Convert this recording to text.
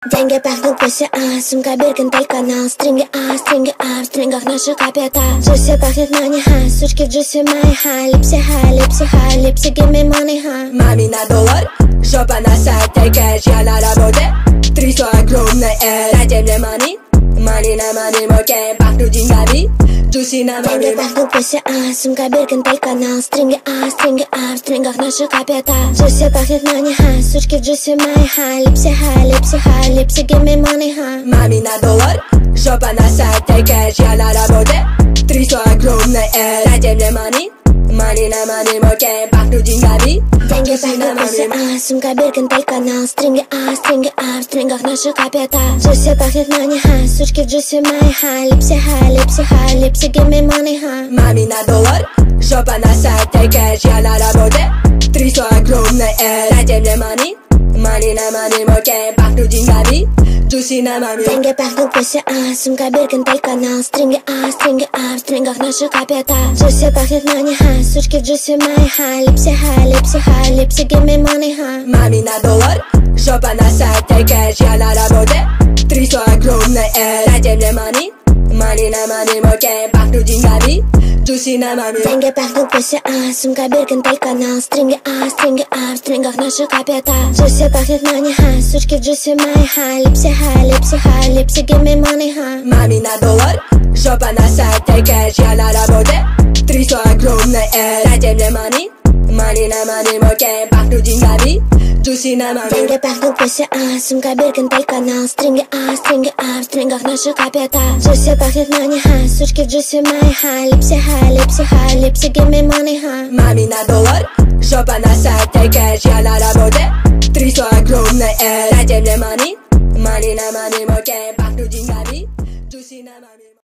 Деньги пахнут пусть, сумка Биркин, телеканал. Стринги, в стрингах наши капитал. Джуси пахнет мани, сучки в джуси мои, липси, липси, give me money, Мами на доллар, жопа на сайте, кэш, я на работе. Трясу огромное, дайте мне money. Money на money, мокей, пахнут деньгами. Джуси на мами. Деньги пахнут пусть, сумка Биркин, телеканал. Стринги, в стрингах наши капитал. Джуси пахнет мани, сучки в джуси мои, липси, липси, give me money, Мами на доллар, жопа на сайте, кэш, я на работе. Трясу огромное, дайте мне money. Money на money, мокей, пахнут деньгами. Деньги пахнут пусть, сумка Биркин, телеканал. Стринги, в стрингах наши капитал. Джуси пахнет мани, сучки в джуси мои, липси, липси, give me money, Мами на доллар, жопа на сайте, кэш, я на работе. Трясу огромное, дайте мне money. Money на money, мокей, пахнут деньгами. Джуси на мами. Деньги пахнут пусть, сумка Биркин, телеканал. Стринги, в стрингах наши капитал. Джуси пахнет мани, сучки в джуси мои, липси, липси, give me money, Мами на доллар, жопа на сайте, кэш, я на работе. Трясу огромное, дайте мне money. Money на money, мокей, пахнут деньгами. Джуси на мами. Деньги пахнут пусть, сумка Биркин, телеканал. Стринги, в стрингах наши капитал. Джуси пахнет мани, сучки в джуси мои, липси, липси, give me money, Мами на доллар, жопа на сайте, кэш, я на работе. Трясу огромное, дайте мне money. Money на money, мокей, пахнут деньгами. Джуси на мами. Деньги пахнут пусть, сумка Биркин, телеканал. Стринги, в стрингах наши капитал. Джуси пахнет мани, сучки в джуси мои, липси, липси, give me money, Мами на доллар, жопа на сайте, кэш, я на работе. Трясу огромное, дайте мне money. Money на money, мокей, пахнут деньгами. Джуси на мами.